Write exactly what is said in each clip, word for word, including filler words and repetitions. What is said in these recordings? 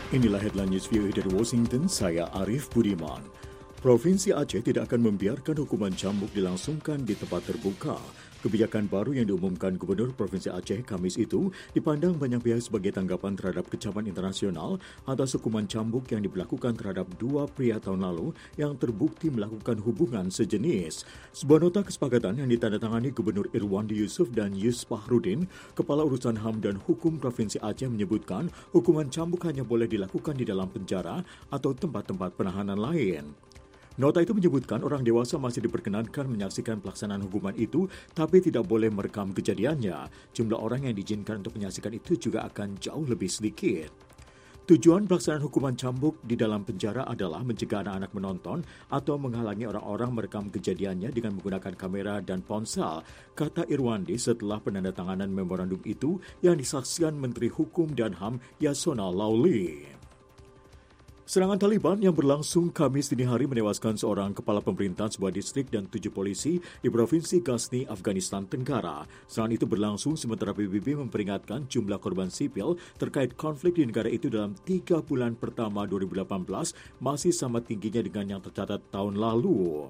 Inilah headline news V O A dari Washington, saya Arif Budiman. Provinsi Aceh tidak akan membiarkan hukuman cambuk dilangsungkan di tempat terbuka. Kebijakan baru yang diumumkan Gubernur Provinsi Aceh Kamis itu dipandang banyak pihak sebagai tanggapan terhadap kecaman internasional atas hukuman cambuk yang diberlakukan terhadap dua pria tahun lalu yang terbukti melakukan hubungan sejenis. Sebuah nota kesepakatan yang ditandatangani Gubernur Irwandi Yusuf dan Yus Fahrudin, Kepala Urusan H A M dan Hukum Provinsi Aceh menyebutkan hukuman cambuk hanya boleh dilakukan di dalam penjara atau tempat-tempat penahanan lain. Nota itu menyebutkan orang dewasa masih diperkenankan menyaksikan pelaksanaan hukuman itu, tapi tidak boleh merekam kejadiannya. Jumlah orang yang diizinkan untuk menyaksikan itu juga akan jauh lebih sedikit. Tujuan pelaksanaan hukuman cambuk di dalam penjara adalah mencegah anak-anak menonton atau menghalangi orang-orang merekam kejadiannya dengan menggunakan kamera dan ponsel, kata Irwandi setelah penandatanganan memorandum itu yang disaksikan Menteri Hukum dan H A M Yasona Lauli. Serangan Taliban yang berlangsung Kamis dini hari menewaskan seorang kepala pemerintahan sebuah distrik dan tujuh polisi di Provinsi Ghazni, Afghanistan Tenggara. Serangan itu berlangsung sementara P B B memperingatkan jumlah korban sipil terkait konflik di negara itu dalam tiga bulan pertama dua ribu delapan belas masih sama tingginya dengan yang tercatat tahun lalu.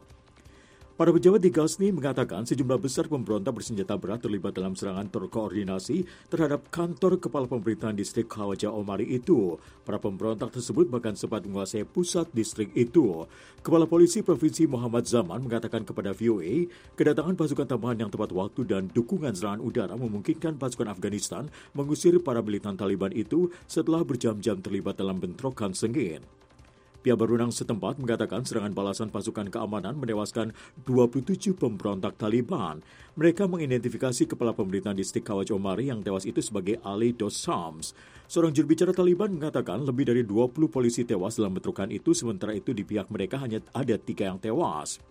Para pejabat di Ghazni mengatakan sejumlah besar pemberontak bersenjata berat terlibat dalam serangan terkoordinasi terhadap kantor kepala pemerintahan distrik Khawaja Omari itu. Para pemberontak tersebut bahkan sempat menguasai pusat distrik itu. Kepala Polisi Provinsi Muhammad Zaman mengatakan kepada V O A, kedatangan pasukan tambahan yang tepat waktu dan dukungan serangan udara memungkinkan pasukan Afghanistan mengusir para militan Taliban itu setelah berjam-jam terlibat dalam bentrokan sengit. Pihak berwenang setempat mengatakan serangan balasan pasukan keamanan menewaskan dua puluh tujuh pemberontak Taliban. Mereka mengidentifikasi kepala pemerintahan distrik Khawaj Omari yang tewas itu sebagai Ali Dos Sams. Seorang jurubicara Taliban mengatakan lebih dari dua puluh polisi tewas dalam bentrokan itu, sementara itu di pihak mereka hanya ada tiga yang tewas.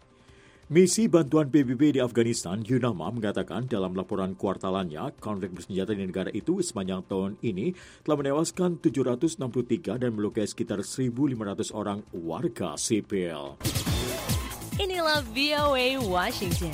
Misi Bantuan P B B di Afghanistan, UNAMA, mengatakan dalam laporan kuartalannya, konflik bersenjata di negara itu sepanjang tahun ini telah menewaskan tujuh ratus enam puluh tiga dan melukai sekitar seribu lima ratus orang warga sipil. Inilah V O A Washington.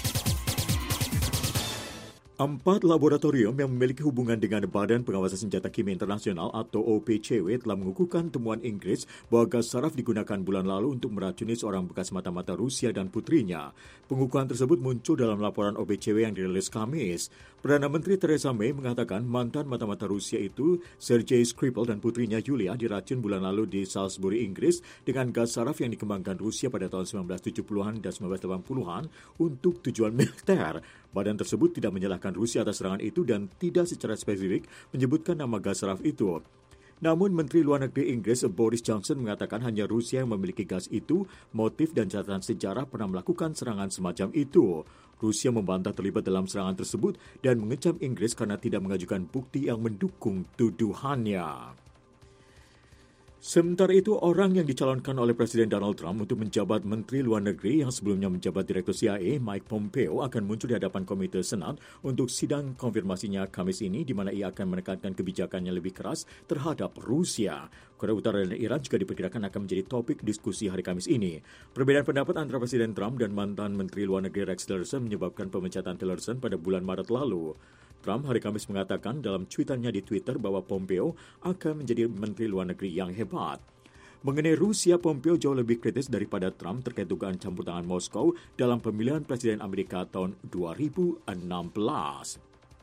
Empat laboratorium yang memiliki hubungan dengan Badan Pengawasan Senjata Kimia Internasional atau O P C W telah mengukuhkan temuan Inggris bahwa gas saraf digunakan bulan lalu untuk meracuni seorang bekas mata-mata Rusia dan putrinya. Pengukuhan tersebut muncul dalam laporan O P C W yang dirilis Kamis. Perdana Menteri Theresa May mengatakan mantan mata-mata Rusia itu, Sergei Skripal dan putrinya Yulia, diracun bulan lalu di Salisbury, Inggris dengan gas saraf yang dikembangkan Rusia pada tahun sembilan belas tujuh puluhan dan sembilan belas delapan puluhan untuk tujuan militer. Badan tersebut tidak menyalahkan Rusia atas serangan itu dan tidak secara spesifik menyebutkan nama gas saraf itu. Namun Menteri Luar Negeri Inggris Boris Johnson mengatakan hanya Rusia yang memiliki gas itu, motif dan catatan sejarah pernah melakukan serangan semacam itu. Rusia membantah terlibat dalam serangan tersebut dan mengecam Inggris karena tidak mengajukan bukti yang mendukung tuduhannya. Sementara itu, orang yang dicalonkan oleh Presiden Donald Trump untuk menjabat Menteri Luar Negeri yang sebelumnya menjabat Direktur C I A, Mike Pompeo, akan muncul di hadapan Komite Senat untuk sidang konfirmasinya Kamis ini, di mana ia akan menekankan kebijakannya lebih keras terhadap Rusia. Korea Utara dan Iran juga diperkirakan akan menjadi topik diskusi hari Kamis ini. Perbedaan pendapat antara Presiden Trump dan mantan Menteri Luar Negeri Rex Tillerson menyebabkan pemecatan Tillerson pada bulan Maret lalu. Trump hari Kamis mengatakan dalam cuitannya di Twitter bahwa Pompeo akan menjadi Menteri Luar Negeri yang hebat. Mengenai Rusia, Pompeo jauh lebih kritis daripada Trump terkait dugaan campur tangan Moskow dalam pemilihan Presiden Amerika tahun dua ribu enam belas.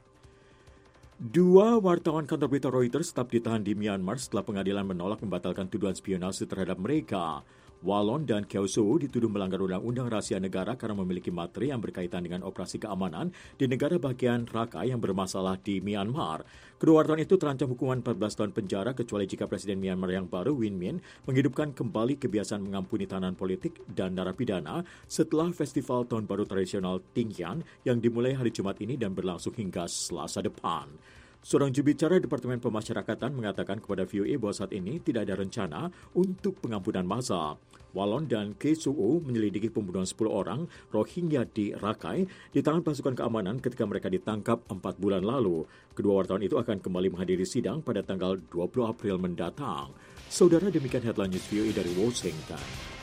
Dua wartawan kantor berita Reuters tetap ditahan di Myanmar setelah pengadilan menolak membatalkan tuduhan spionase terhadap mereka. Wallon dan Kyaw-Soe dituduh melanggar undang-undang rahasia negara karena memiliki materi yang berkaitan dengan operasi keamanan di negara bagian Rakhine yang bermasalah di Myanmar. Kedua wartawan itu terancam hukuman empat belas tahun penjara kecuali jika Presiden Myanmar yang baru, Win Myint, menghidupkan kembali kebiasaan mengampuni tahanan politik dan narapidana setelah festival Tahun Baru Tradisional Ting Yan yang dimulai hari Jumat ini dan berlangsung hingga Selasa depan. Seorang jurubicara Departemen Pemasyarakatan mengatakan kepada V O A bahwa saat ini tidak ada rencana untuk pengampunan massa. Wallon dan Kyaw-Soe menyelidiki pembunuhan sepuluh orang Rohingya di Rakhine di tangan pasukan keamanan ketika mereka ditangkap empat bulan lalu. Kedua wartawan itu akan kembali menghadiri sidang pada tanggal dua puluh April mendatang. Saudara, demikian headline news V O A dari Washington.